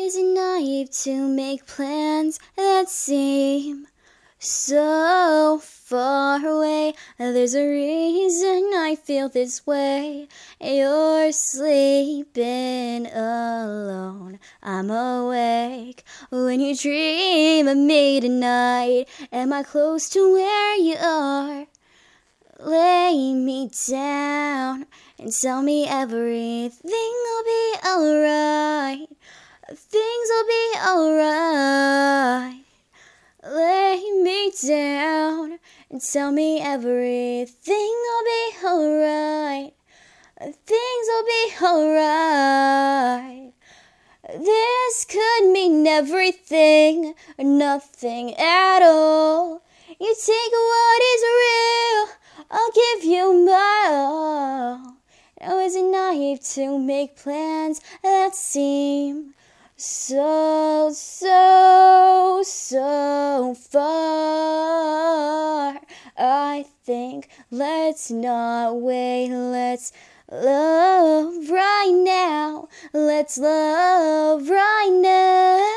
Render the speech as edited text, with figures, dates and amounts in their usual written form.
Is it naive to make plans that seem so far away? There's a reason I feel this way. You're sleeping alone, I'm awake. When you dream of me tonight, am I close to where you are? Lay me down and tell me everything will be alright. Things will be alright. Lay me down and tell me everything will be alright. Things will be alright. This could mean everything or nothing at all. You take what is real, I'll give you my all. Now is it naive to make plans that seem so far? I think let's not wait, let's love right now. Let's love right now.